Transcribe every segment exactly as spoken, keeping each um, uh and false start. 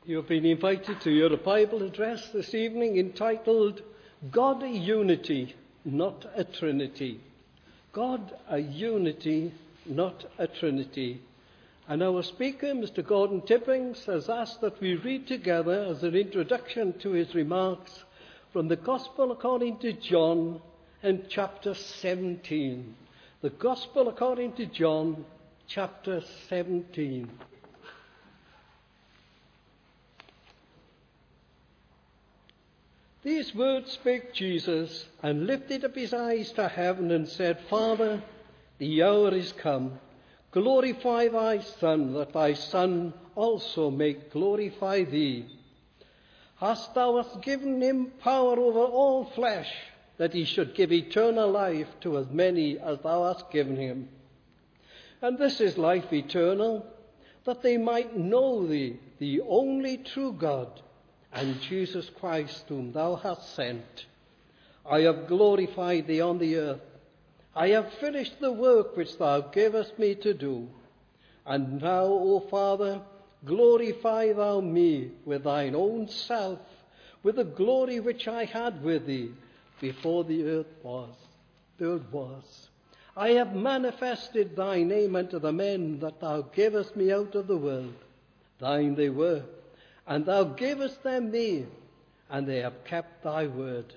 You have been invited to hear a Bible address this evening entitled God a Unity, Not a Trinity. God a Unity, Not a Trinity. And our speaker, Mister Gordon Tippings, has asked that we read together as an introduction to his remarks from the Gospel according to John and chapter seventeen. The Gospel according to John, chapter seventeen. These words spake Jesus, and lifted up his eyes to heaven, and said, Father, the hour is come. Glorify thy Son, that thy Son also may glorify thee. Hast thou hast given him power over all flesh, that he should give eternal life to as many as thou hast given him. And this is life eternal, that they might know thee, the only true God, and Jesus Christ, whom thou hast sent. I have glorified thee on the earth. I have finished the work which thou gavest me to do. And now, O Father, glorify thou me with thine own self, with the glory which I had with thee before the earth was. The earth was. I have manifested thy name unto the men that thou gavest me out of the world. Thine they were, and thou gavest them me, and they have kept thy word.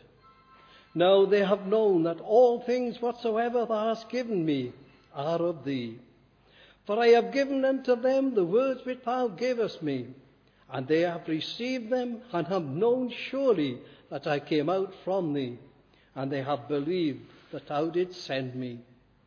Now they have known that all things whatsoever thou hast given me are of thee. For I have given unto them the words which thou gavest me, and they have received them, and have known surely that I came out from thee, and they have believed that thou didst send me.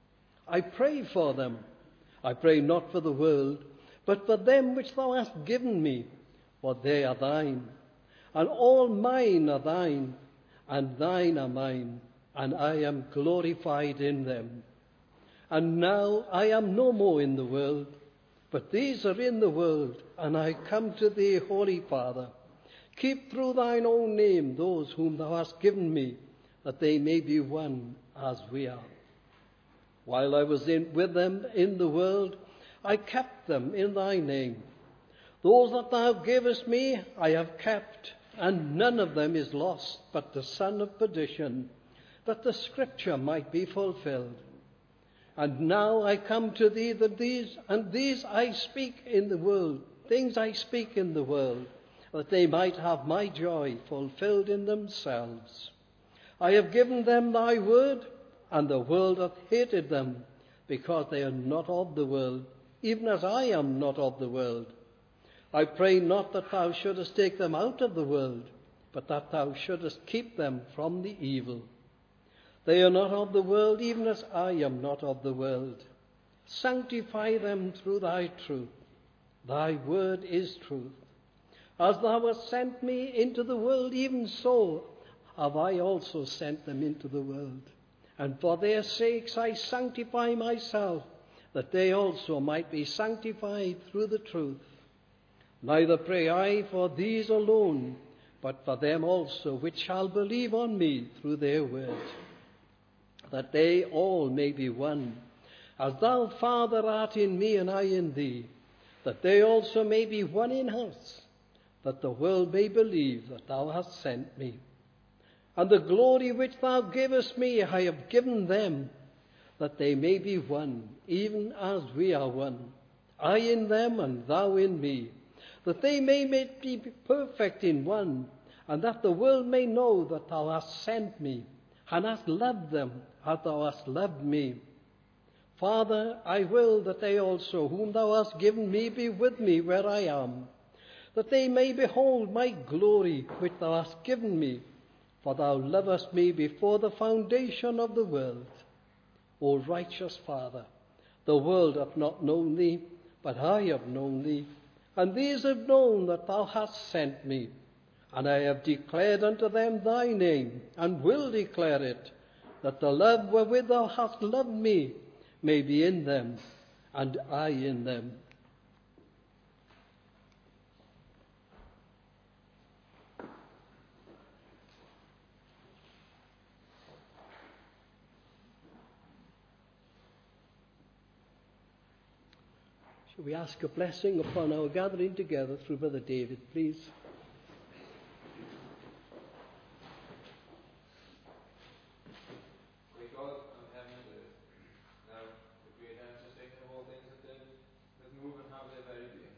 I pray for them. I pray not for the world, but for them which thou hast given me, for they are thine, and all mine are thine, and thine are mine, and I am glorified in them. And now I am no more in the world, but these are in the world, and I come to thee, Holy Father. Keep through thine own name those whom thou hast given me, that they may be one as we are. While I was in, with them in the world, I kept them in thy name. Those that thou gavest me I have kept, and none of them is lost, but the son of perdition, that the scripture might be fulfilled. And now I come to thee, that these, and these I speak in the world, things I speak in the world, that they might have my joy fulfilled in themselves. I have given them thy word, and the world hath hated them, because they are not of the world, even as I am not of the world. I pray not that thou shouldest take them out of the world, but that thou shouldest keep them from the evil. They are not of the world, even as I am not of the world. Sanctify them through thy truth. Thy word is truth. As thou hast sent me into the world, even so have I also sent them into the world. And for their sakes I sanctify myself, that they also might be sanctified through the truth. Neither pray I for these alone, but for them also which shall believe on me through their word, that they all may be one, as thou, Father, art in me and I in thee, that they also may be one in us, that the world may believe that thou hast sent me. And the glory which thou gavest me I have given them, that they may be one, even as we are one, I in them and thou in me, that they may be perfect in one, and that the world may know that thou hast sent me, and hast loved them as thou hast loved me. Father, I will that they also, whom thou hast given me, be with me where I am, that they may behold my glory which thou hast given me, for thou lovest me before the foundation of the world. O righteous Father, the world hath not known thee, but I have known thee, and these have known that thou hast sent me. And I have declared unto them thy name, and will declare it, that the love wherewith thou hast loved me may be in them, and I in them. We ask a blessing upon our gathering together through Brother David, please. Great God of heaven and earth, thou, the creator and sustainer of all things that live, that move and have their very being.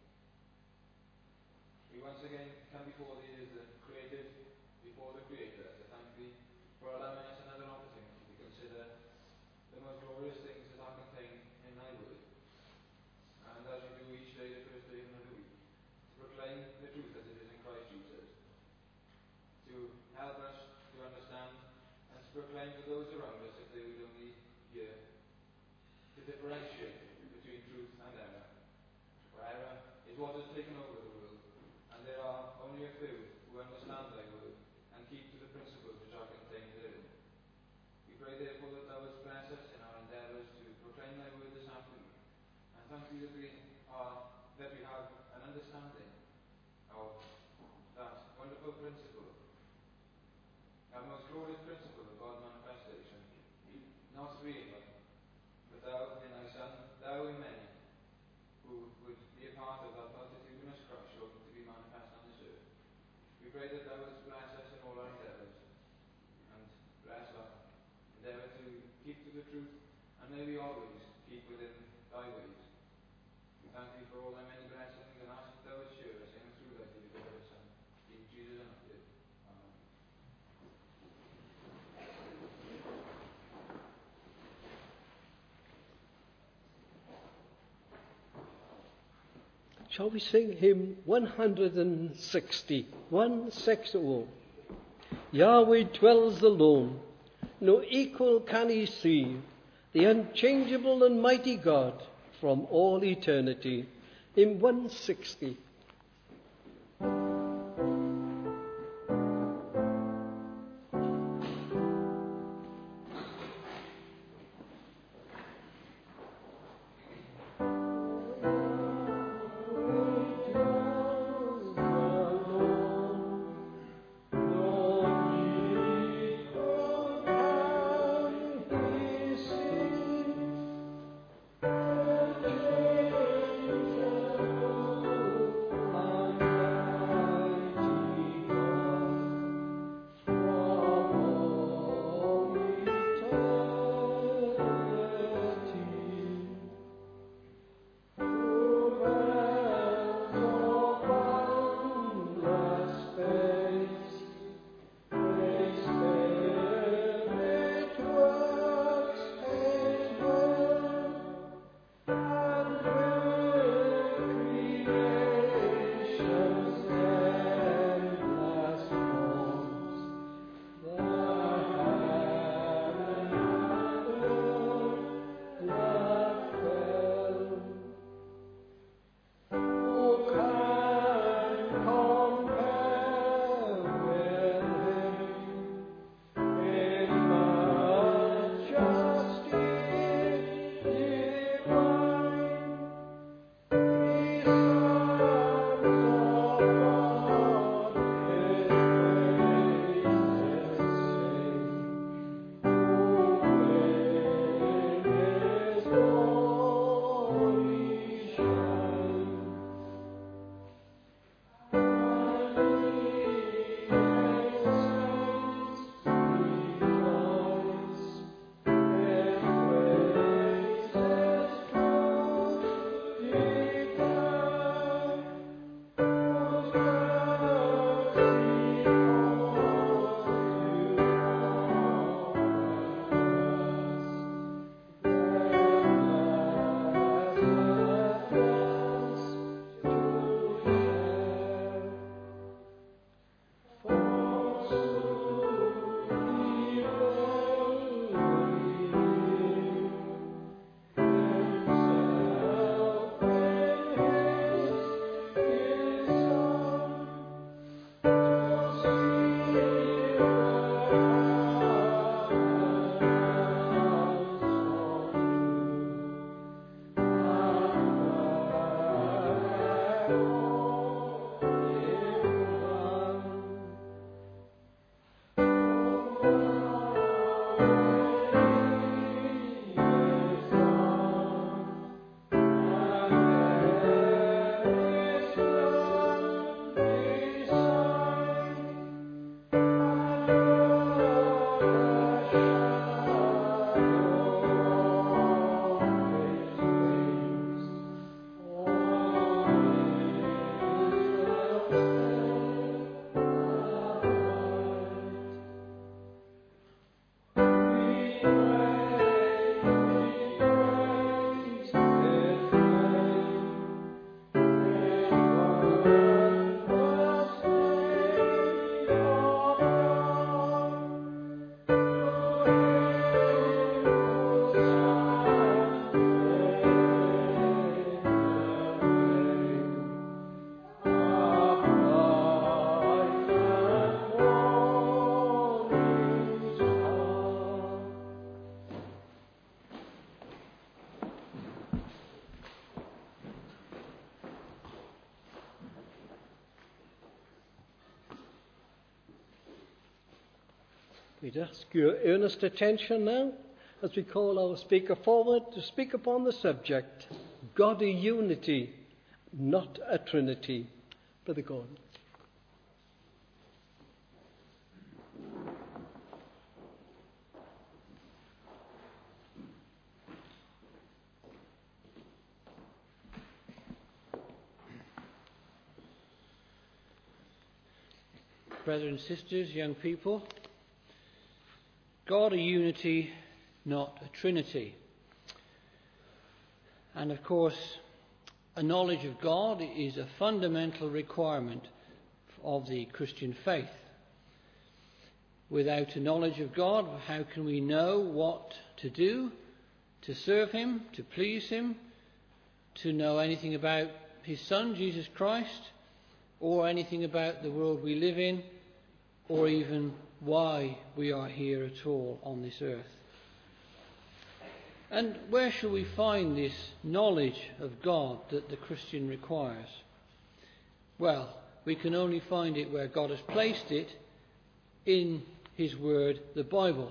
We once again come before thee as the created, before the Creator, to thank thee for allowing us another opportunity to consider the most glorious things that are contained in thy word. And as we do each day, the first day of another week, to proclaim the truth as it is in Christ Jesus, to help us to understand and to proclaim to those around us, if they would only hear, to differentiate between truth and error. For error is what has taken over the world, and there are only a few who understand thy word and keep to the principles which are contained therein. We pray therefore that thou wouldst bless us in our endeavours to proclaim thy word this afternoon, and thank thee that we are that we have an understanding of that wonderful principle, that most glorious principle of God's manifestation, not three in one, but thou in thy Son, thou in many, who would be a part of that multitudinous crush looking to be manifest on this earth. We pray that thou wouldst bless us in all our endeavours, and bless our endeavour to keep to the truth, and may we always keep within thy ways. We thank thee for all thy many blessings, and ask that thou wouldst share us in and through thy dear beloved Son, in Jesus' name. Amen. Shall we sing hymn one hundred sixty? one sixty. Yahweh dwells alone, no equal can he see, the unchangeable and mighty God from all eternity. Hymn one sixty. We'd ask your earnest attention now as we call our speaker forward to speak upon the subject, God a unity, not a trinity. Brother Gordon. Brothers and sisters, young people, God a unity, not a trinity. And of course, a knowledge of God is a fundamental requirement of the Christian faith. Without a knowledge of God, how can we know what to do to serve Him, to please Him, to know anything about His Son, Jesus Christ, or anything about the world we live in, or even why we are here at all on this earth? And where shall we find this knowledge of God that the Christian requires? Well, we can only find it where God has placed it in His Word, the Bible.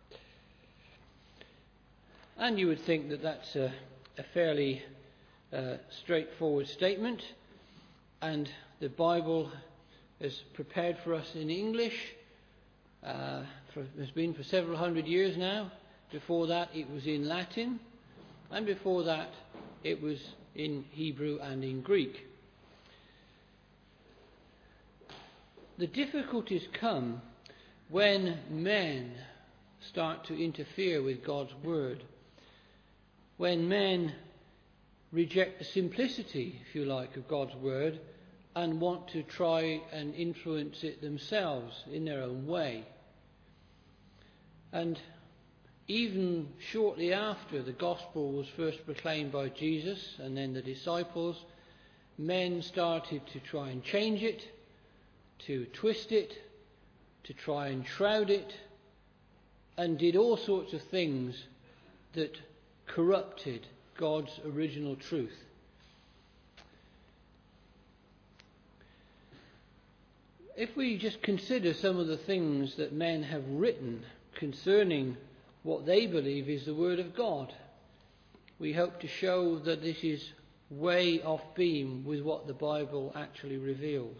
And you would think that that's a, a fairly uh, straightforward statement, and the Bible is prepared for us in English, uh, for, has been for several hundred years now. Before that it was in Latin, and before that it was in Hebrew and in Greek. The difficulties come when men start to interfere with God's Word, when men reject the simplicity, if you like, of God's Word and want to try and influence it themselves in their own way. And even shortly after the gospel was first proclaimed by Jesus and then the disciples, men started to try and change it, to twist it, to try and shroud it, and did all sorts of things that corrupted God's original truth. If we just consider some of the things that men have written concerning what they believe is the Word of God, we hope to show that this is way off beam with what the Bible actually reveals.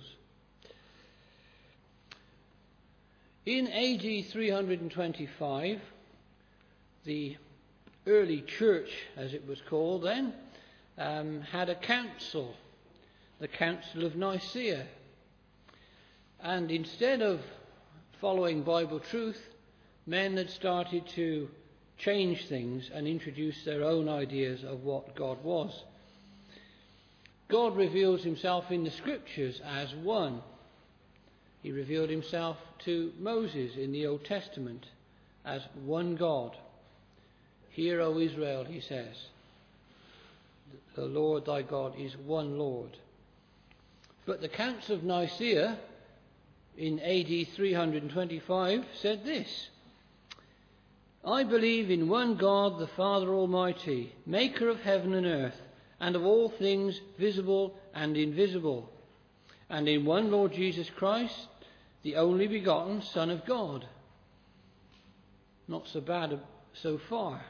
In A D three twenty-five, the early church, as it was called then, um, had a council, the Council of Nicaea. And instead of following Bible truth, men had started to change things and introduce their own ideas of what God was. God reveals Himself in the Scriptures as one. He revealed Himself to Moses in the Old Testament as one God. Hear, O Israel, He says, the Lord thy God is one Lord. But the Council of Nicaea in A D three twenty-five said this: I believe in one God, the Father Almighty, maker of heaven and earth, and of all things visible and invisible, and in one Lord Jesus Christ, the only begotten Son of God. Not so bad so far.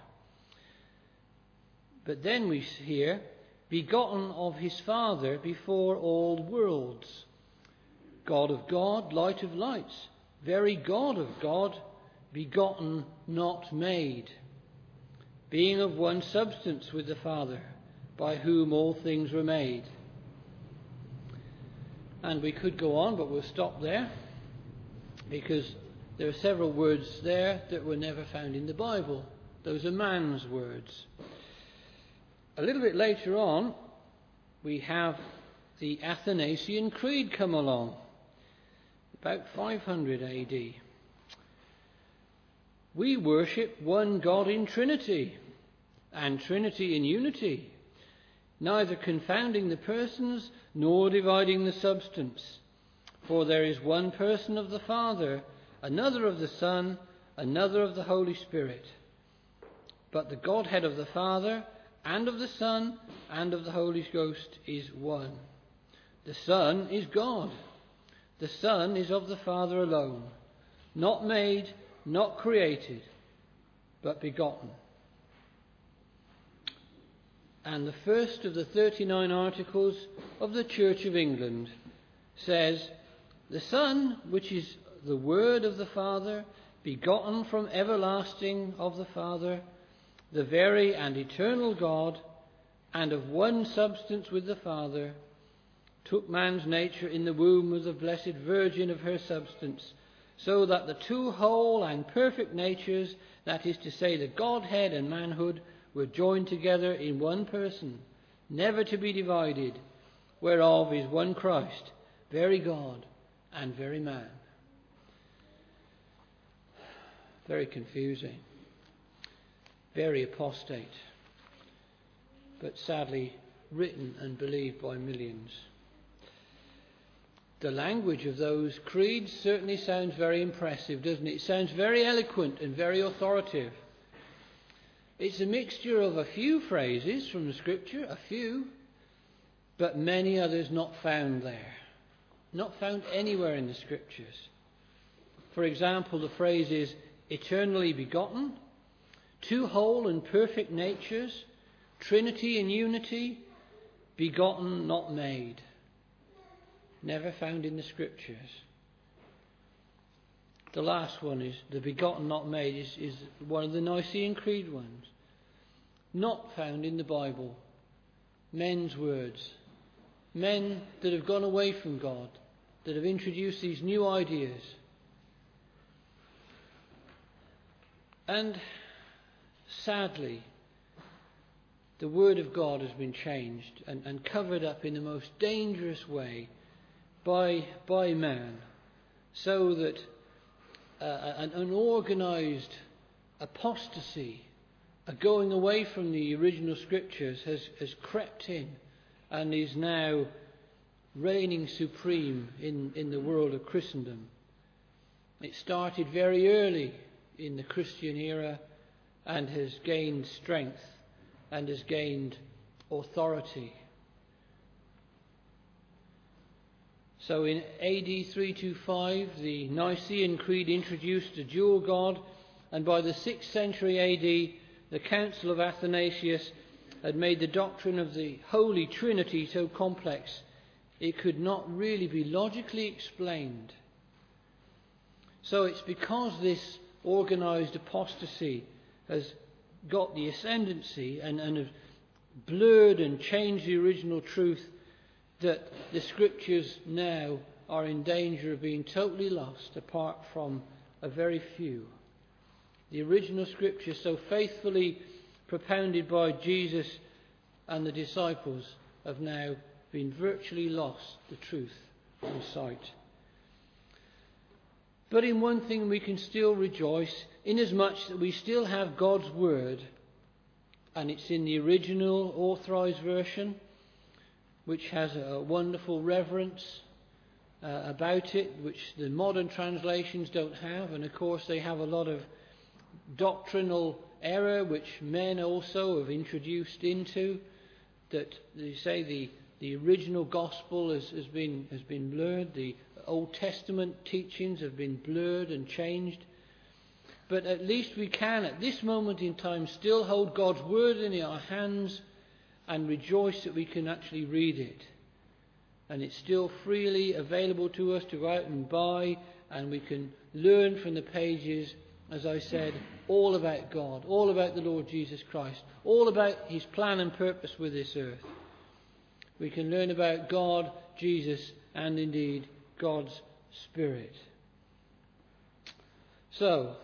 But then we hear, begotten of His Father before all worlds. God of God, light of lights, very God of God, begotten, not made, being of one substance with the Father, by whom all things were made. And we could go on, but we'll stop there, because there are several words there that were never found in the Bible. Those are man's words. A little bit later on, we have the Athanasian Creed come along, about five hundred A D. We worship one God in Trinity, and Trinity in unity, neither confounding the persons nor dividing the substance. For there is one person of the Father, another of the Son, another of the Holy Spirit. But the Godhead of the Father and of the Son and of the Holy Ghost is one. The Son is God. The Son is of the Father alone, not made, not created, but begotten. And the first of the thirty-nine articles of the Church of England says, "The Son, which is the Word of the Father, begotten from everlasting of the Father, the very and eternal God, and of one substance with the Father, took man's nature in the womb of the Blessed Virgin of her substance, so that the two whole and perfect natures, that is to say, the Godhead and manhood, were joined together in one person, never to be divided, whereof is one Christ, very God and very man." Very confusing, very apostate, but sadly written and believed by millions. The language of those creeds certainly sounds very impressive, doesn't it? It sounds very eloquent and very authoritative. It's a mixture of a few phrases from the Scripture, a few, but many others not found there, not found anywhere in the Scriptures. For example, the phrases eternally begotten, two whole and perfect natures, Trinity and unity, begotten, not made. Never found in the Scriptures. The last one is the begotten, not made, is, is one of the Nicene Creed ones. Not found in the Bible. Men's words. Men that have gone away from God, that have introduced these new ideas. And sadly, the Word of God has been changed and, and covered up in the most dangerous way by, by man, so that uh, an unorganized apostasy, a going away from the original Scriptures, has, has crept in and is now reigning supreme in, in the world of Christendom. It started very early in the Christian era and has gained strength and has gained authority. So in A D three twenty-five, the Nicene Creed introduced a dual God, and by the sixth century A D, the Council of Athanasius had made the doctrine of the Holy Trinity so complex it could not really be logically explained. So it's because this organised apostasy has got the ascendancy and, and have blurred and changed the original truth that the Scriptures now are in danger of being totally lost apart from a very few. The original Scriptures, so faithfully propounded by Jesus and the disciples, have now been virtually lost, the truth, from sight. But in one thing we can still rejoice, inasmuch that we still have God's Word, and it's in the original authorized version, which has a wonderful reverence uh, about it, which the modern translations don't have, and of course they have a lot of doctrinal error which men also have introduced into, that they say the, the original gospel has, has been has been blurred, the Old Testament teachings have been blurred and changed. But at least we can, at this moment in time, still hold God's Word in our hands and rejoice that we can actually read it. And it's still freely available to us to go out and buy, and we can learn from the pages, as I said, all about God, all about the Lord Jesus Christ, all about His plan and purpose with this earth. We can learn about God, Jesus, and indeed God's Spirit. So,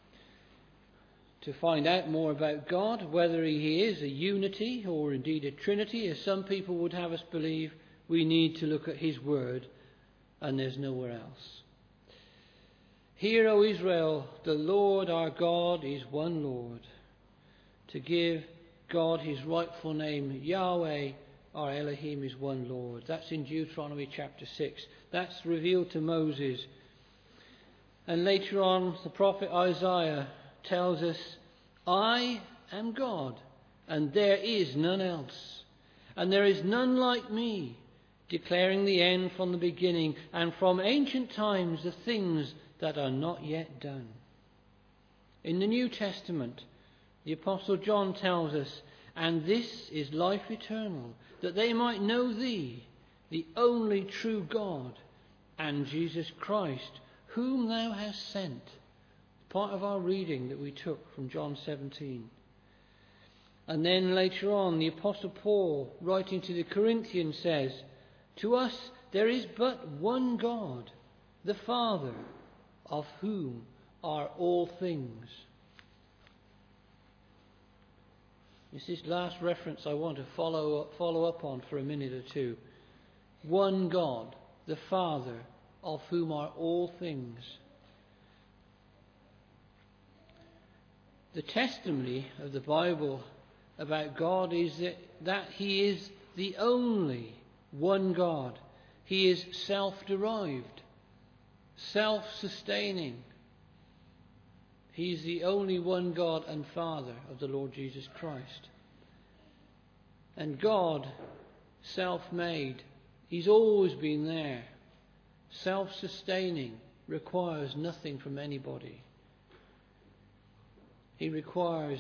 to find out more about God, whether He is a unity or indeed a Trinity, as some people would have us believe, we need to look at His Word, and there's nowhere else. Hear, O Israel, the Lord our God is one Lord. To give God His rightful name, Yahweh, our Elohim, is one Lord. That's in Deuteronomy chapter six. That's revealed to Moses. And later on, the prophet Isaiah tells us, I am God, and there is none else. And there is none like me, declaring the end from the beginning, and from ancient times the things that are not yet done. In the New Testament, the Apostle John tells us, "And this is life eternal, that they might know thee, the only true God, and Jesus Christ, whom thou hast sent." Part of our reading that we took from John seventeen. And then later on, the Apostle Paul, writing to the Corinthians, says, "To us there is but one God, the Father, of whom are all things." It's this last reference I want to follow up, follow up on for a minute or two. One God, the Father, of whom are all things. The testimony of the Bible about God is that, that He is the only one God. He is self-derived, self-sustaining. He is the only one God and Father of the Lord Jesus Christ. And God, self-made, He's always been there. Self-sustaining, requires nothing from anybody. He requires,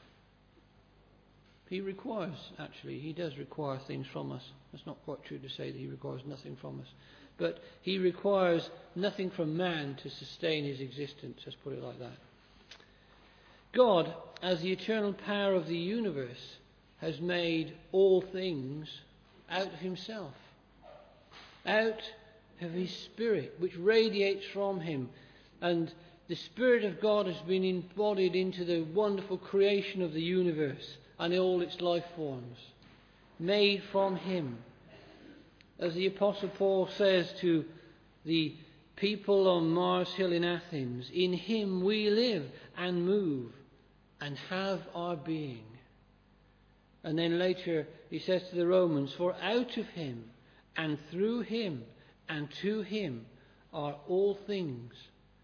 he requires, actually, he does require things from us. It's not quite true to say that he requires nothing from us. But he requires nothing from man to sustain his existence, let's put it like that. God, as the eternal power of the universe, has made all things out of himself, out of his Spirit, which radiates from him. And the Spirit of God has been embodied into the wonderful creation of the universe and all its life forms, made from him. As the Apostle Paul says to the people on Mars Hill in Athens, "In him we live and move and have our being." And then later he says to the Romans, "For out of him and through him and to him are all things."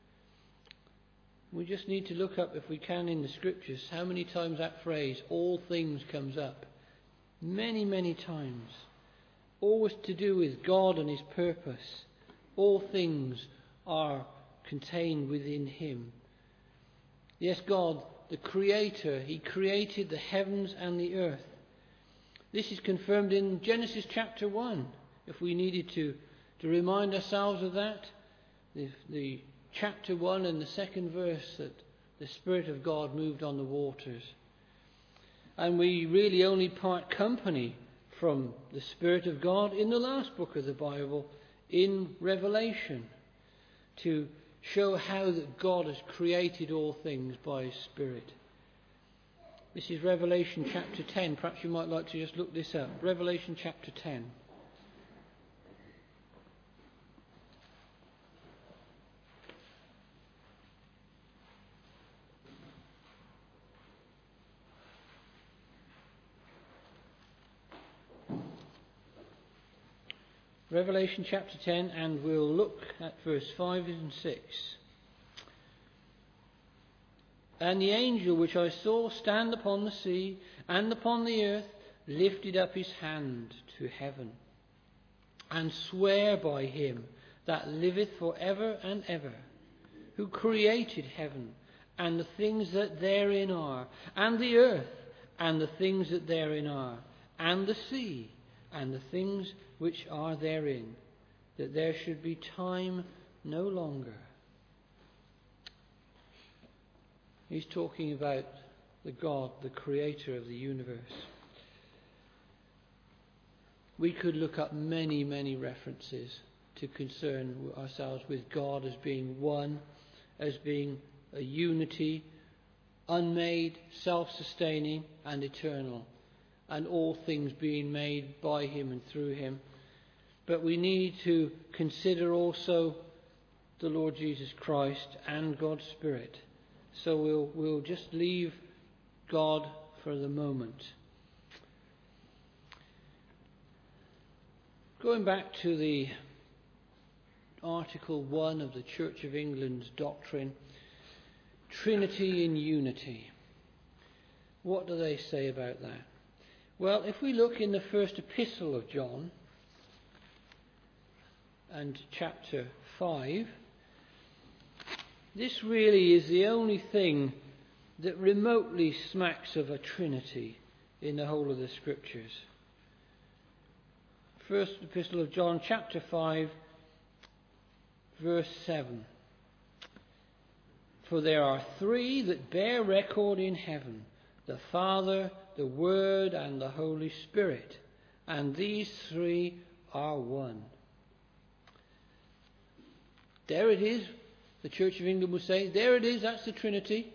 We just need to look up, if we can, in the Scriptures, how many times that phrase, "all things," comes up. Many, many times. Always to do with God and his purpose. All things are contained within him. Yes, God, the Creator, he created the heavens and the earth. This is confirmed in Genesis chapter one, if we needed to, to remind ourselves of that. The, the chapter one and the second verse, that the Spirit of God moved on the waters. And we really only part company from the Spirit of God in the last book of the Bible, in Revelation, to show how that God has created all things by his Spirit. This is Revelation chapter ten. Perhaps you might like to just look this up. Revelation chapter ten. Revelation chapter ten, and we'll look at verse five and six. "And the angel which I saw stand upon the sea and upon the earth lifted up his hand to heaven, and sware by him that liveth for ever and ever, who created heaven and the things that therein are, and the earth and the things that therein are, and the sea and the things which are therein, that there should be time no longer." He's talking about the God, the creator of the universe. We could look up many, many references to concern ourselves with God as being one, as being a unity, unmade, self-sustaining and eternal, and all things being made by him and through him. But we need to consider also the Lord Jesus Christ and God's Spirit. So we'll, we'll just leave God for the moment. Going back to the Article one of the Church of England's doctrine, Trinity in Unity. What do they say about that? Well, if we look in the first epistle of John, and chapter five, this really is the only thing that remotely smacks of a Trinity in the whole of the Scriptures. First Epistle of John, chapter five, verse seven. For there are three that bear record in heaven, the Father, the Word, and the Holy Spirit, and these three are one. There it is. The Church of England will say, there it is, that's the Trinity.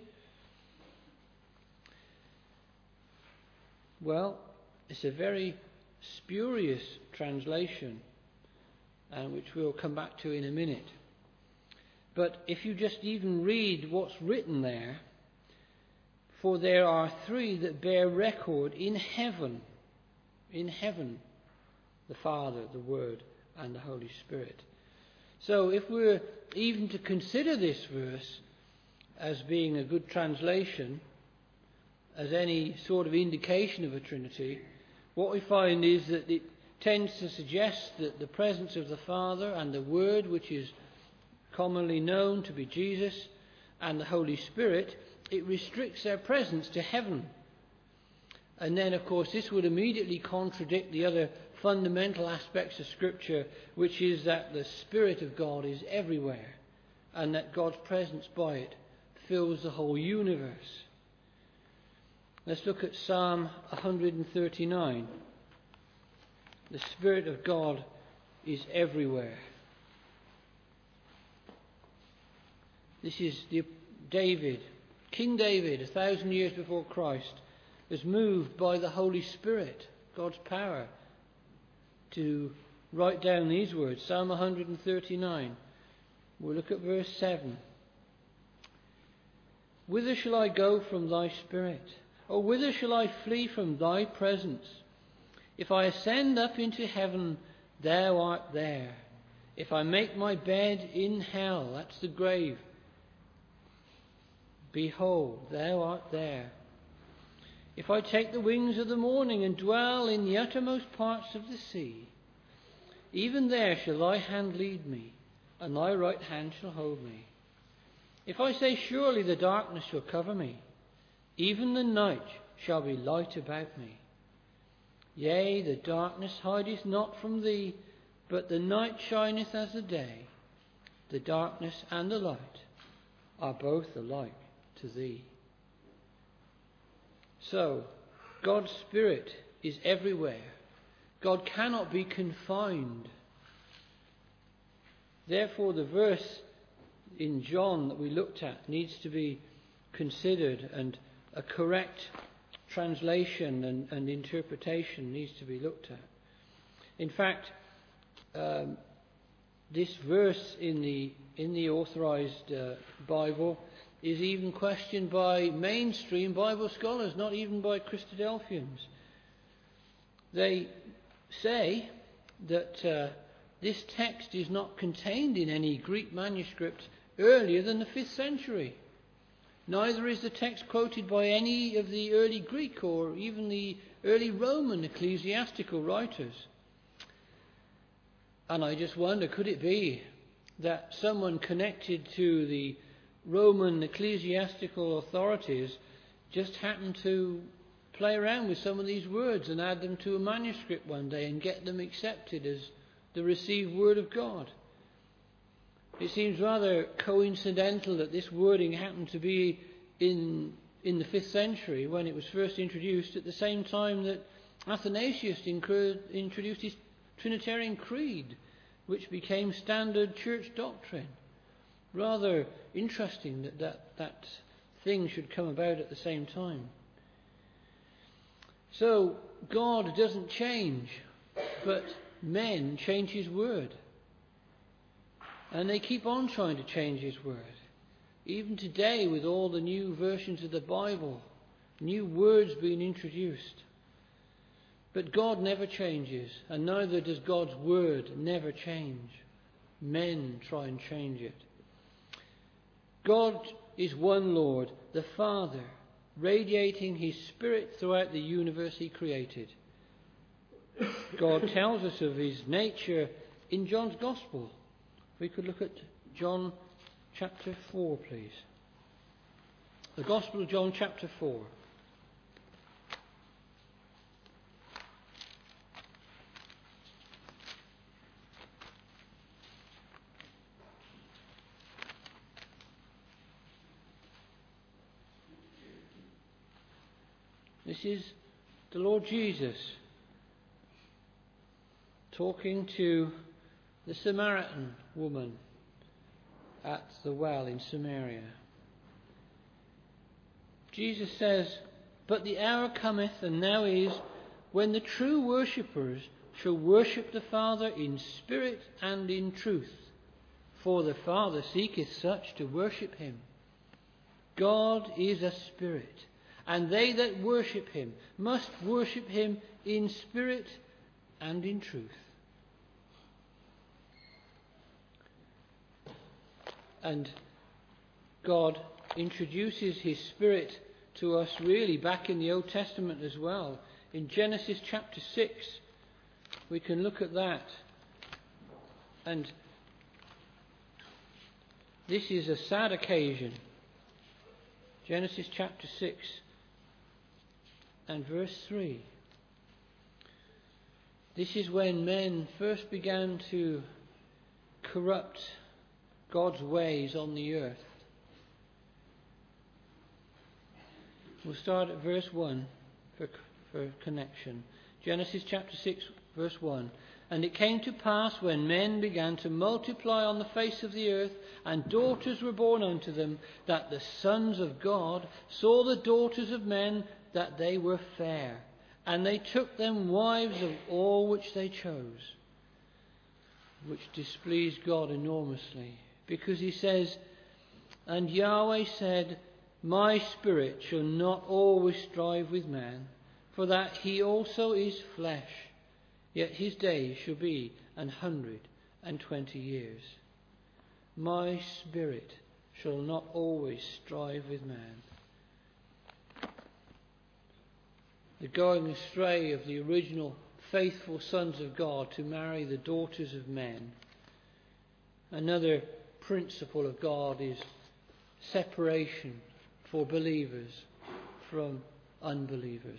Well, it's a very spurious translation, and which we'll come back to in a minute. But if you just even read what's written there, for there are three that bear record in heaven, in heaven, the Father, the Word, and the Holy Spirit. So if we're even to consider this verse as being a good translation, as any sort of indication of a Trinity, what we find is that it tends to suggest that the presence of the Father and the Word, which is commonly known to be Jesus, and the Holy Spirit, it restricts their presence to heaven. And then, of course, this would immediately contradict the other fundamental aspects of Scripture, which is that the Spirit of God is everywhere, and that God's presence by it fills the whole universe. Let's look at Psalm one thirty-nine. The Spirit of God is everywhere. This is the David, King David, a thousand years before Christ, was moved by the Holy Spirit, God's power, to write down these words. Psalm one thirty-nine. We'll look at verse seven. Whither shall I go from thy Spirit? Or whither shall I flee from thy presence? If I ascend up into heaven, thou art there. If I make my bed in hell, that's the grave, behold, thou art there. If I take the wings of the morning and dwell in the uttermost parts of the sea, even there shall thy hand lead me, and thy right hand shall hold me. If I say, surely the darkness shall cover me, even the night shall be light about me. Yea, the darkness hideth not from thee, but the night shineth as the day. The darkness and the light are both alike to thee. So, God's Spirit is everywhere. God cannot be confined. Therefore, the verse in John that we looked at needs to be considered, and a correct translation and, and interpretation needs to be looked at. In fact, um, this verse in the in the Authorized uh, Bible is even questioned by mainstream Bible scholars, not even by Christadelphians. They say that uh, this text is not contained in any Greek manuscript earlier than the fifth century. Neither is the text quoted by any of the early Greek or even the early Roman ecclesiastical writers. And I just wonder, could it be that someone connected to the Roman ecclesiastical authorities just happened to play around with some of these words and add them to a manuscript one day and get them accepted as the received word of God? It seems rather coincidental that this wording happened to be in in the fifth century when it was first introduced, at the same time that Athanasius introduced his Trinitarian Creed, which became standard church doctrine. Rather interesting that that, that thing should come about at the same time. So God doesn't change, but men change his word. And they keep on trying to change his word. Even today, with all the new versions of the Bible, new words being introduced. But God never changes, and neither does God's word never change. Men try and change it. God is one Lord, the Father, radiating his Spirit throughout the universe he created. God tells us of his nature in John's Gospel. We could look at John chapter four, please. The Gospel of John, chapter four. This is the Lord Jesus talking to the Samaritan woman at the well in Samaria. Jesus says, "But the hour cometh, and now is, when the true worshippers shall worship the Father in spirit and in truth. For the Father seeketh such to worship him. God is a spirit, and they that worship him must worship him in spirit and in truth." And God introduces his spirit to us really back in the Old Testament as well. In Genesis chapter six, we can look at that. And this is a sad occasion. Genesis chapter six and verse three. This is when men first began to corrupt God's ways on the earth. We'll start at verse one for, for connection. Genesis chapter six, verse one. "And it came to pass, when men began to multiply on the face of the earth, and daughters were born unto them, that the sons of God saw the daughters of men, that they were fair, and they took them wives of all which they chose." Which displeased God enormously, because he says, "And Yahweh said, My spirit shall not always strive with man, for that he also is flesh, yet his days shall be an hundred and twenty years. My spirit shall not always strive with man." The going astray of the original faithful sons of God to marry the daughters of men. Another principle of God is separation for believers from unbelievers.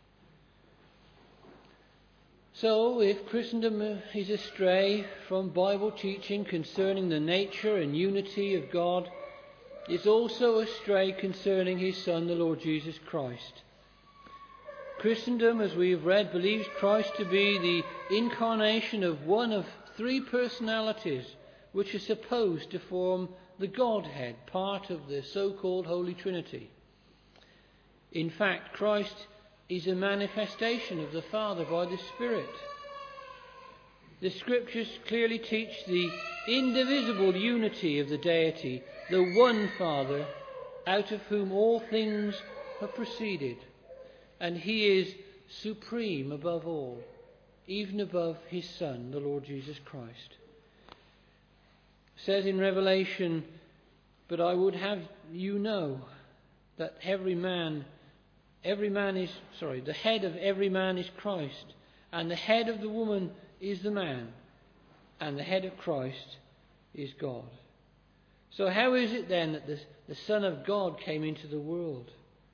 So, if Christendom is astray from Bible teaching concerning the nature and unity of God, it's also astray concerning his Son, the Lord Jesus Christ. Christendom, as we have read, believes Christ to be the incarnation of one of three personalities which are supposed to form the Godhead, part of the so-called Holy Trinity. In fact, Christ is a manifestation of the Father by the Spirit. The Scriptures clearly teach the indivisible unity of the deity, the one Father, out of whom all things have proceeded, and he is supreme above all, even above his Son, the Lord Jesus Christ. It says in Revelation, "But I would have you know that every man, every man is, sorry, the head of every man is Christ, and the head of the woman is the man, and the head of Christ is God." So how is it then that the, the Son of God came into the world?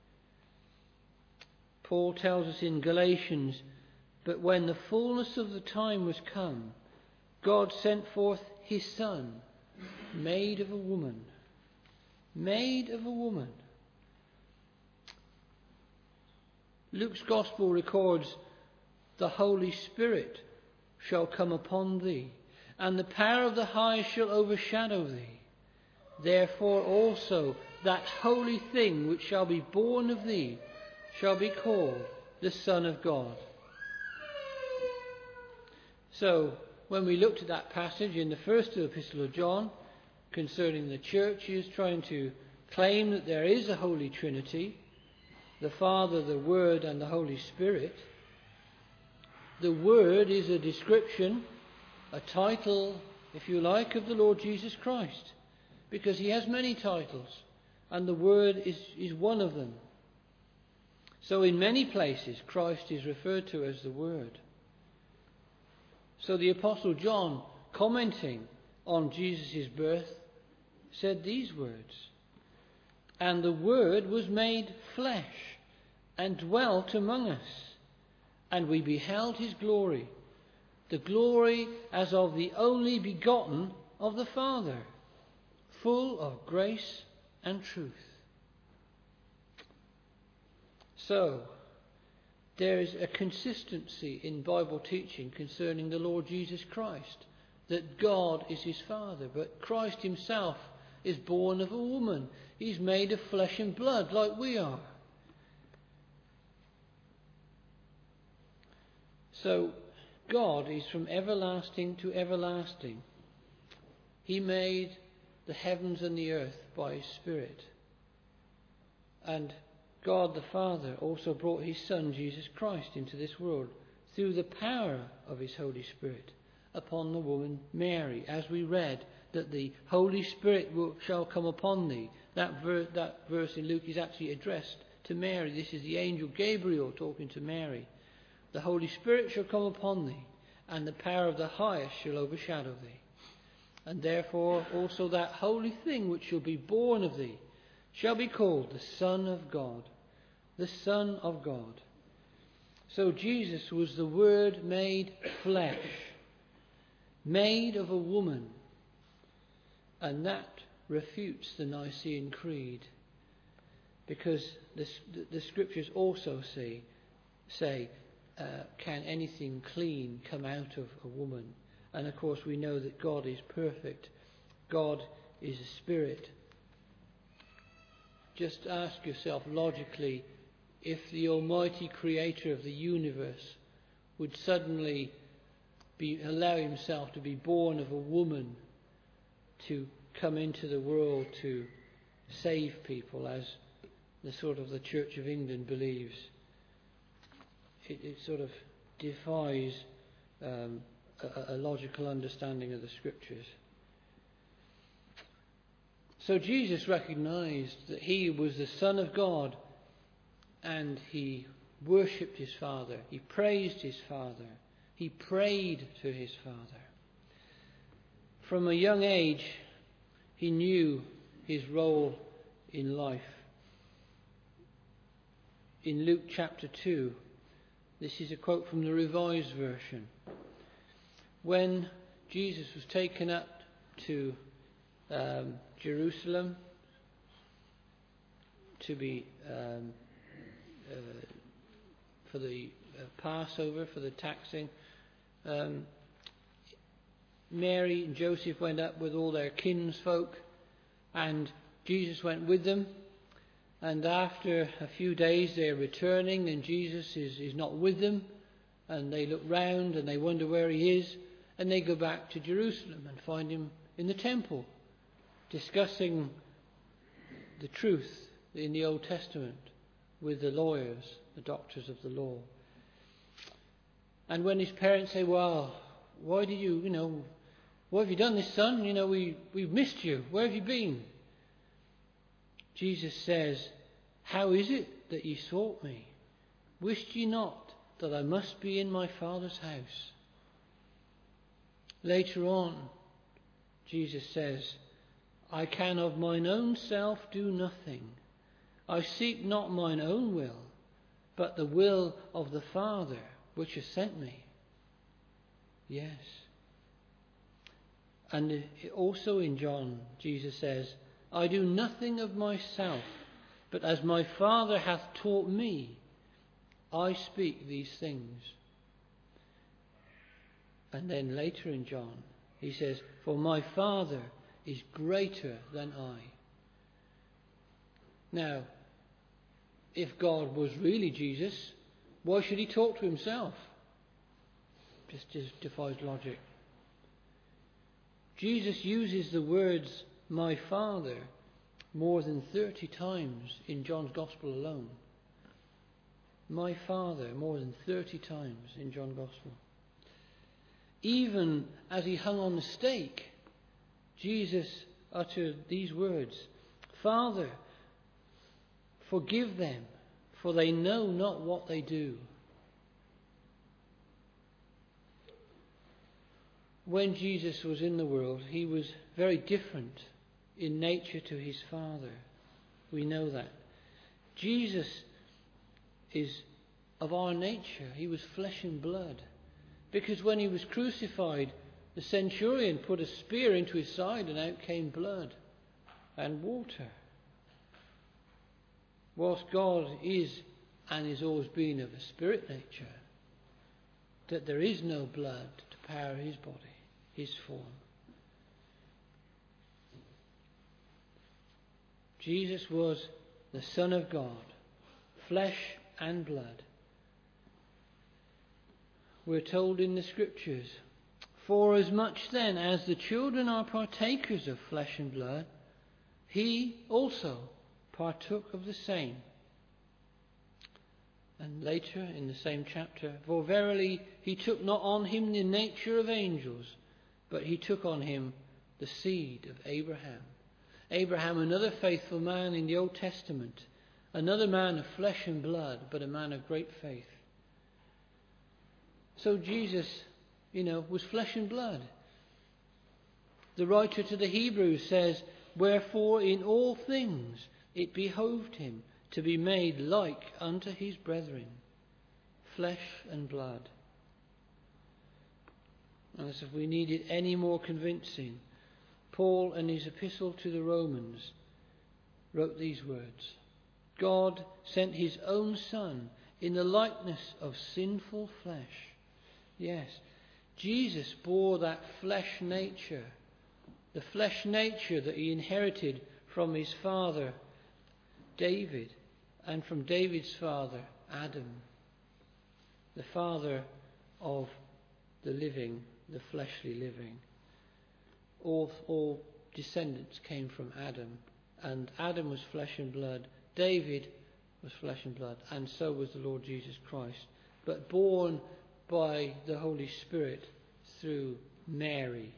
Paul tells us in Galatians, "But when the fullness of the time was come, God sent forth his Son, made of a woman." Made of a woman. Luke's Gospel records, "The Holy Spirit shall come upon thee, and the power of the Highest shall overshadow thee. Therefore also that holy thing which shall be born of thee shall be called the Son of God." So, when we looked at that passage in the first epistle of John, concerning the churches trying to claim that there is a Holy Trinity, the Father, the Word, and the Holy Spirit, the Word is a description, a title, if you like, of the Lord Jesus Christ, because he has many titles, and the Word is, is one of them. So in many places Christ is referred to as the Word. So the Apostle John, commenting on Jesus' birth, said these words, "And the Word was made flesh and dwelt among us, and we beheld his glory, the glory as of the only begotten of the Father, full of grace and truth." So, there is a consistency in Bible teaching concerning the Lord Jesus Christ, that God is his Father, but Christ himself is born of a woman. He's made of flesh and blood like we are. So, God is from everlasting to everlasting. He made the heavens and the earth by his Spirit. And God the Father also brought his Son, Jesus Christ, into this world through the power of his Holy Spirit upon the woman Mary, as we read, that the Holy Spirit will, shall come upon thee. That, ver- that verse in Luke is actually addressed to Mary. This is the angel Gabriel talking to Mary. The Holy Spirit shall come upon thee, and the power of the highest shall overshadow thee. And therefore also that holy thing which shall be born of thee shall be called the Son of God. The Son of God. So Jesus was the Word made flesh, made of a woman. And that refutes the Nicene Creed. Because the, the, the Scriptures also say, say uh, can anything clean come out of a woman? And of course we know that God is perfect. God is a spirit. Just ask yourself logically, if the Almighty Creator of the universe would suddenly be, allow himself to be born of a woman to come into the world to save people, as the sort of the Church of England believes, it, it sort of defies um, a, a logical understanding of the Scriptures. So Jesus recognized that he was the Son of God, and he worshipped his Father. He praised his Father. He prayed to his Father. From a young age, he knew his role in life. In Luke chapter two, this is a quote from the Revised Version. When Jesus was taken up to um, Jerusalem to be um, uh, for the uh, Passover, for the taxing, um, Mary and Joseph went up with all their kinsfolk, and Jesus went with them. And after a few days they're returning, and Jesus is, is not with them, and they look round and they wonder where he is, and they go back to Jerusalem and find him in the temple, discussing the truth in the Old Testament with the lawyers, the doctors of the law. And when his parents say, "Well, why did you, you know, what have you done this, son? You know, we, we've missed you. Where have you been?" Jesus says, "How is it that ye sought me? Wist ye not that I must be in my Father's house?" Later on, Jesus says, "I can of mine own self do nothing. I seek not mine own will, but the will of the Father which has sent me." Yes. And also in John, Jesus says, "I do nothing of myself, but as my Father hath taught me, I speak these things." And then later in John, he says, "For my Father is greater than I." Now, if God was really Jesus, why should he talk to himself? Just, just defies logic. Jesus uses the words "my Father" more than thirty times in John's Gospel alone. My Father more than thirty times in John's Gospel. Even as he hung on the stake, Jesus uttered these words, "Father, forgive them, for they know not what they do." When Jesus was in the world, he was very different in nature to his Father. We know that. Jesus is of our nature. He was flesh and blood. Because when he was crucified, the centurion put a spear into his side and out came blood and water. Whilst God is and is always been of a spirit nature, that there is no blood to power his body, his form. Jesus was the Son of God, flesh and blood. We're told in the Scriptures, "For as much then as the children are partakers of flesh and blood, he also partook of the same." And later in the same chapter, "For verily he took not on him the nature of angels, but he took on him the seed of Abraham." Abraham, another faithful man in the Old Testament, another man of flesh and blood, but a man of great faith. So Jesus, you know, was flesh and blood. The writer to the Hebrews says, "Wherefore in all things it behoved him to be made like unto his brethren, flesh and blood." And as if we needed any more convincing, Paul, in his epistle to the Romans, wrote these words: "God sent his own Son in the likeness of sinful flesh." Yes, Jesus bore that flesh nature, the flesh nature that he inherited from his father David, and from David's father Adam, the father of the living, the fleshly living. All, all descendants came from Adam, and Adam was flesh and blood, David was flesh and blood, and so was the Lord Jesus Christ, but born by the Holy Spirit through Mary.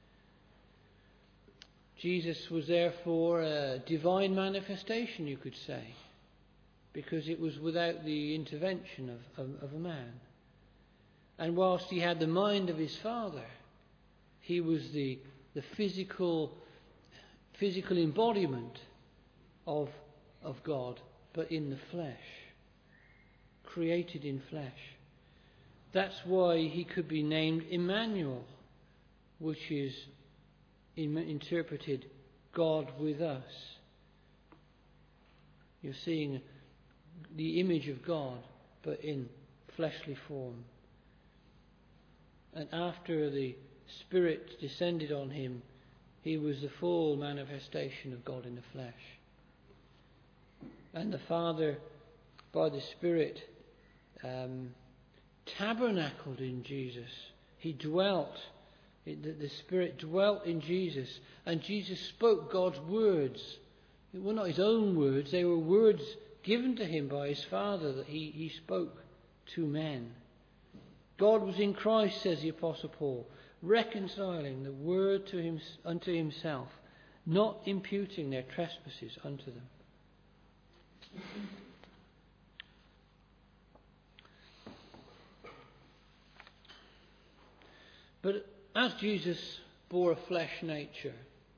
Jesus was therefore a divine manifestation, you could say, because it was without the intervention of, of, of a man. And whilst he had the mind of his Father, he was the, the physical, physical embodiment of, of God, but in the flesh, created in flesh. That's why he could be named Emmanuel, which is in, interpreted God with us. You're seeing the image of God, but in fleshly form. And after the Spirit descended on him, he was the full manifestation of God in the flesh. And the Father, by the Spirit, um, tabernacled in Jesus. He dwelt, the Spirit dwelt in Jesus, and Jesus spoke God's words. It were not his own words, they were words given to him by his Father that he, he spoke to men. God was in Christ, says the Apostle Paul, reconciling the word to him, unto himself, not imputing their trespasses unto them. But as Jesus bore a flesh nature,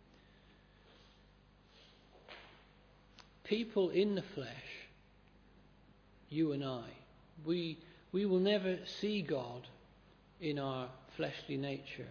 people in the flesh, you and I, we we will never see God in our fleshly nature.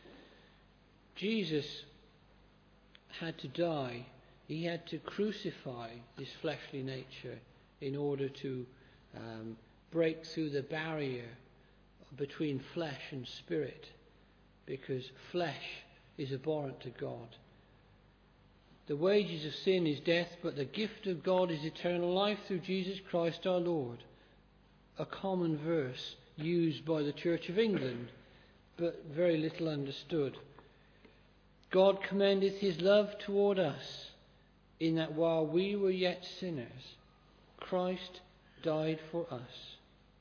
Jesus had to die. He had to crucify this fleshly nature in order to um, break through the barrier between flesh and spirit, because flesh is abhorrent to God. The wages of sin is death, but the gift of God is eternal life through Jesus Christ our Lord. A common verse used by the Church of England, but very little understood. God commendeth his love toward us, in that while we were yet sinners, Christ died for us.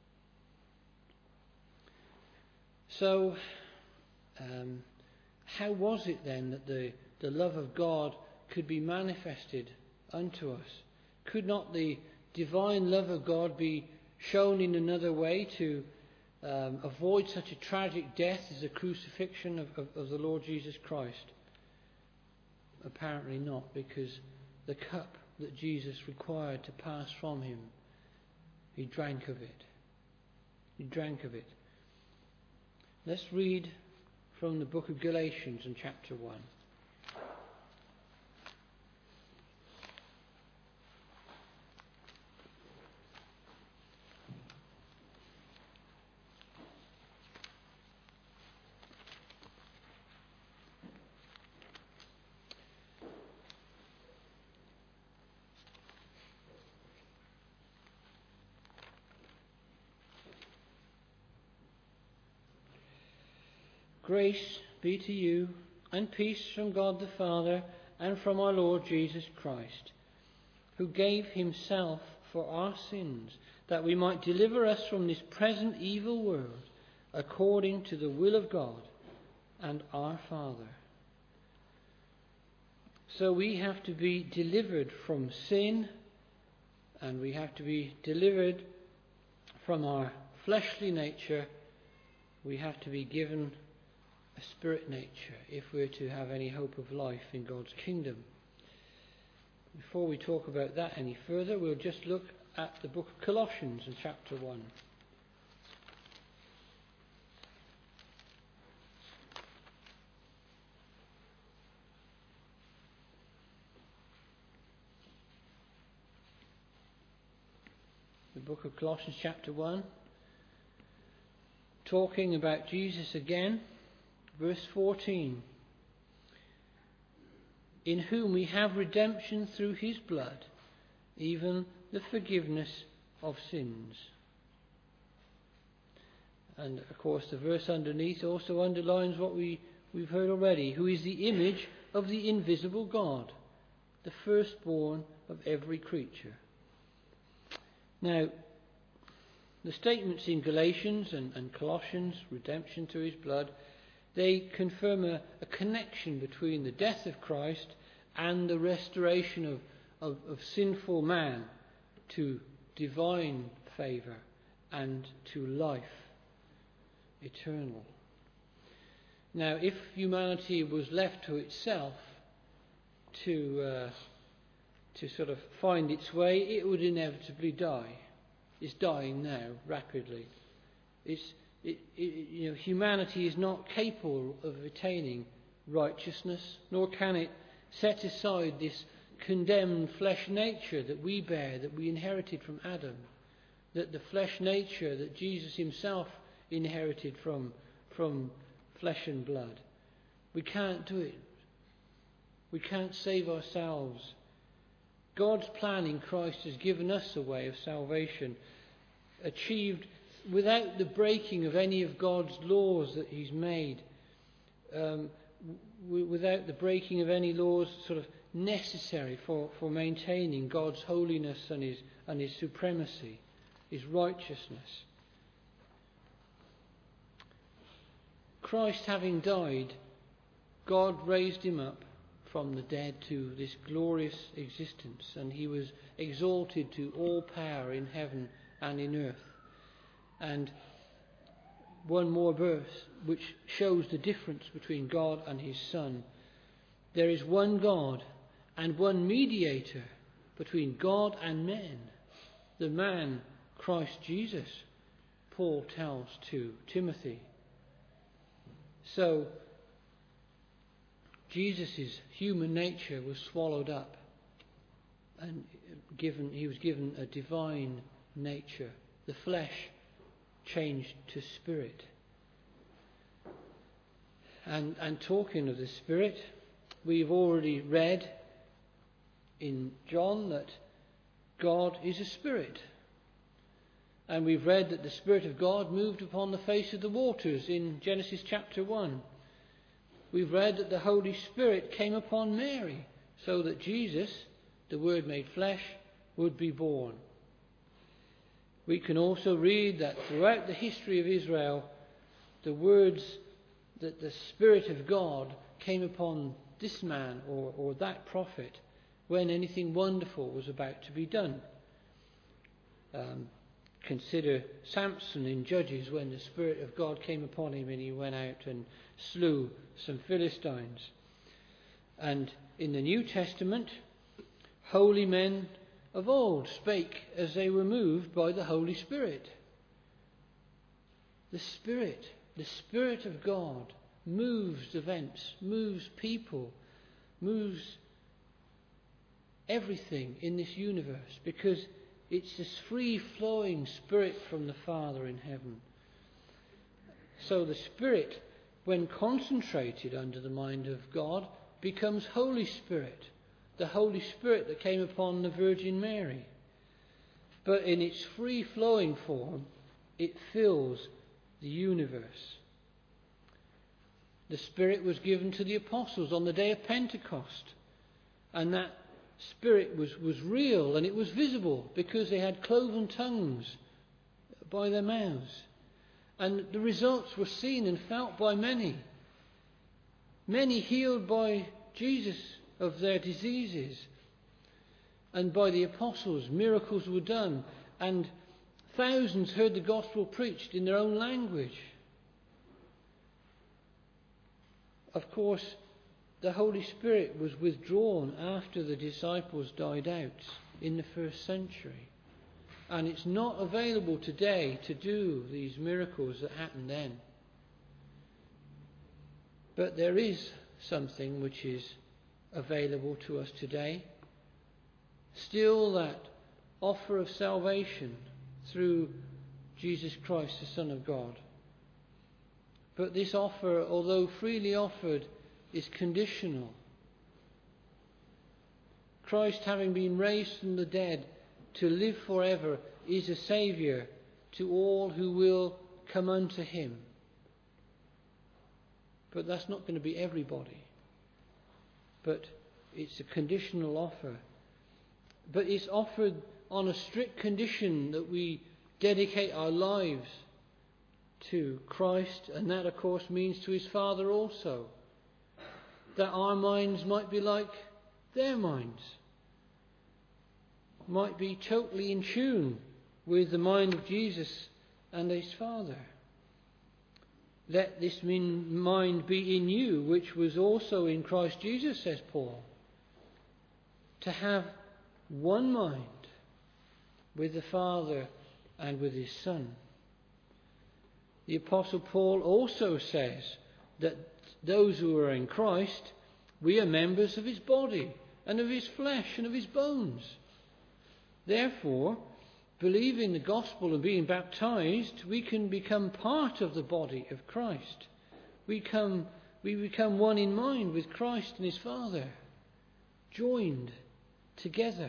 So, um, how was it then that the, the love of God could be manifested unto us? Could not the divine love of God be shown in another way to um, avoid such a tragic death as the crucifixion of, of, of the Lord Jesus Christ? apparently not, because the cup that Jesus required to pass from him, he drank of it. He drank of it. Let's read from the book of Galatians in chapter one. Grace be to you, and peace from God the Father and from our Lord Jesus Christ, who gave himself for our sins, that we might deliver us from this present evil world, according to the will of God and our Father. So we have to be delivered from sin, and we have to be delivered from our fleshly nature. We have to be given a spirit nature if we're to have any hope of life in God's kingdom. Before we talk about that any further, we'll just look at the book of Colossians in chapter one. The book of Colossians chapter one, talking about Jesus again. Verse fourteen, in whom we have redemption through his blood, even the forgiveness of sins. And of course the verse underneath also underlines what we, we've heard already, who is the image of the invisible God, the firstborn of every creature. Now, the statements in Galatians and, and Colossians, redemption through his blood, they confirm a, a connection between the death of Christ and the restoration of, of, of sinful man to divine favour and to life eternal. Now, if humanity was left to itself to uh, to sort of find its way, it would inevitably die. It's dying now rapidly. It's It, it, you know, humanity is not capable of attaining righteousness, nor can it set aside this condemned flesh nature that we bear, that we inherited from Adam, that the flesh nature that Jesus himself inherited from, from flesh and blood. We can't do it. We can't save ourselves. God's plan in Christ has given us a way of salvation, achieved without the breaking of any of God's laws that he's made, um, w- without the breaking of any laws sort of necessary for, for maintaining God's holiness and his, and his supremacy, his righteousness. Christ having died, God raised him up from the dead to this glorious existence, and he was exalted to all power in heaven and in earth. And one more verse which shows the difference between God and his Son. There is one God and one mediator between God and men, the man Christ Jesus, Paul tells to Timothy. So Jesus' human nature was swallowed up, and given he was given a divine nature. The flesh changed to spirit. And, and talking of the Spirit, we've already read in John that God is a Spirit. And we've read that the Spirit of God moved upon the face of the waters in Genesis chapter one. We've read that the Holy Spirit came upon Mary so that Jesus, the Word made flesh, would be born. We can also read that throughout the history of Israel, the words that the Spirit of God came upon this man or, or that prophet when anything wonderful was about to be done. Um, consider Samson in Judges, when the Spirit of God came upon him and he went out and slew some Philistines. And in the New Testament, holy men of old spake as they were moved by the Holy Spirit. The Spirit, the Spirit of God moves events, moves people, moves everything in this universe, because it's this free-flowing Spirit from the Father in heaven. So the Spirit, when concentrated under the mind of God, becomes Holy Spirit, the Holy Spirit that came upon the Virgin Mary. But in its free-flowing form, it fills the universe. The Spirit was given to the apostles on the day of Pentecost, and that Spirit was, was real, and it was visible because they had cloven tongues by their mouths. And the results were seen and felt by many. Many healed by Jesus of their diseases. And by the apostles, miracles were done. And thousands heard the gospel preached in their own language. Of course, the Holy Spirit was withdrawn after the disciples died out in the first century. And it's not available today to do these miracles that happened then. But there is something which is available to us today. Still that offer of salvation through Jesus Christ, the Son of God. But this offer, although freely offered, is conditional. Christ, having been raised from the dead to live forever, is a Saviour to all who will come unto him. But that's not going to be everybody. But it's a conditional offer. But it's offered on a strict condition that we dedicate our lives to Christ, and that of course means to his Father also. That our minds might be like their minds, might be totally in tune with the mind of Jesus and his Father. Let this mind be in you, which was also in Christ Jesus, says Paul. To have one mind with the Father and with his Son. The Apostle Paul also says that those who are in Christ, we are members of his body and of his flesh and of his bones. Therefore, believing the gospel and being baptized, we can become part of the body of Christ. We come, we become one in mind with Christ and his Father, joined together.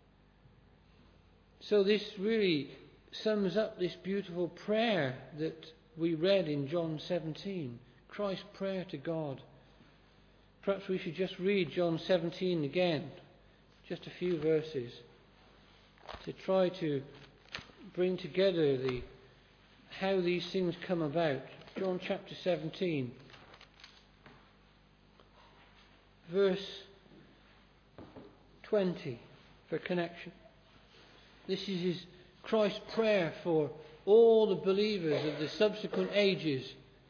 So this really sums up this beautiful prayer that we read in John seventeen, Christ's prayer to God. Perhaps we should just read John seventeen again, just a few verses, to try to bring together the how these things come about. John chapter seventeen, verse twenty, for connection. This is his Christ's prayer for all the believers of the subsequent ages.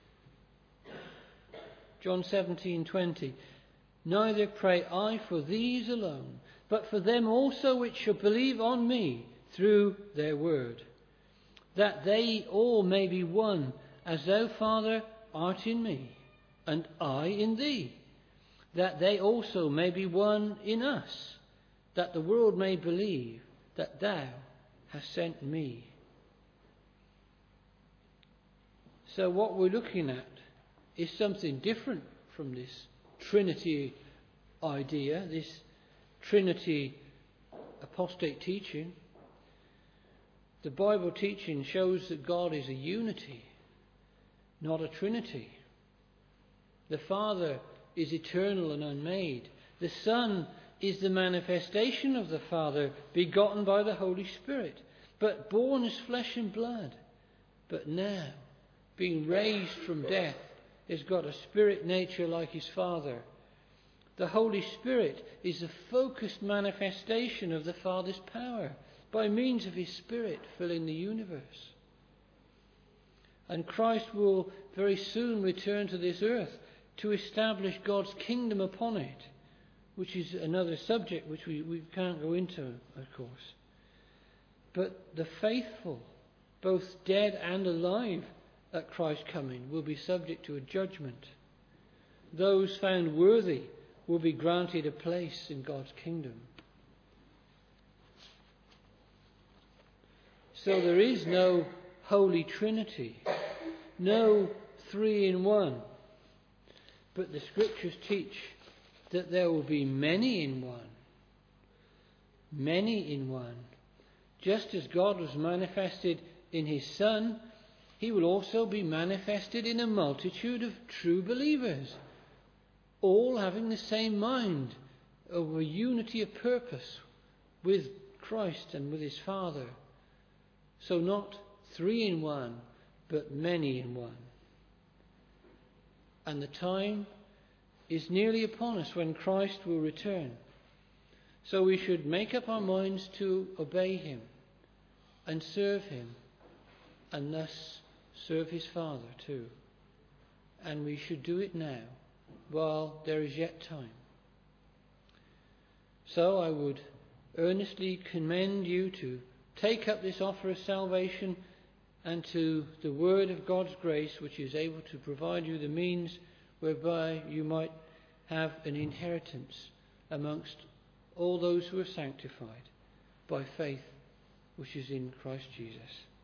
John seventeen twenty. Neither pray I for these alone, but for them also which shall believe on me through their word, that they all may be one, as thou, Father, art in me, and I in thee, that they also may be one in us, that the world may believe that thou hast sent me. So what we're looking at is something different from this Trinity idea, this Trinity apostate teaching. The Bible teaching shows that God is a unity, not a Trinity. The Father is eternal and unmade. The Son is the manifestation of the Father, begotten by the Holy Spirit, but born as flesh and blood. But now, being raised from death, has got a spirit nature like his Father. The Holy Spirit is the focused manifestation of the Father's power by means of his Spirit filling the universe. And Christ will very soon return to this earth to establish God's kingdom upon it, which is another subject which we, we can't go into, of course. But the faithful, both dead and alive at Christ's coming, will be subject to a judgment. Those found worthy will be granted a place in God's kingdom. So there is no Holy Trinity, no three in one. But the Scriptures teach that there will be many in one. Many in one. Just as God was manifested in His Son, He will also be manifested in a multitude of true believers, all having the same mind, of a unity of purpose with Christ and with His Father. So not three in one, but many in one. And the time is nearly upon us when Christ will return. So we should make up our minds to obey Him and serve Him, and thus serve His Father too. And we should do it now, while there is yet time. So I would earnestly commend you to take up this offer of salvation and to the word of God's grace, which is able to provide you the means whereby you might have an inheritance amongst all those who are sanctified by faith which is in Christ Jesus.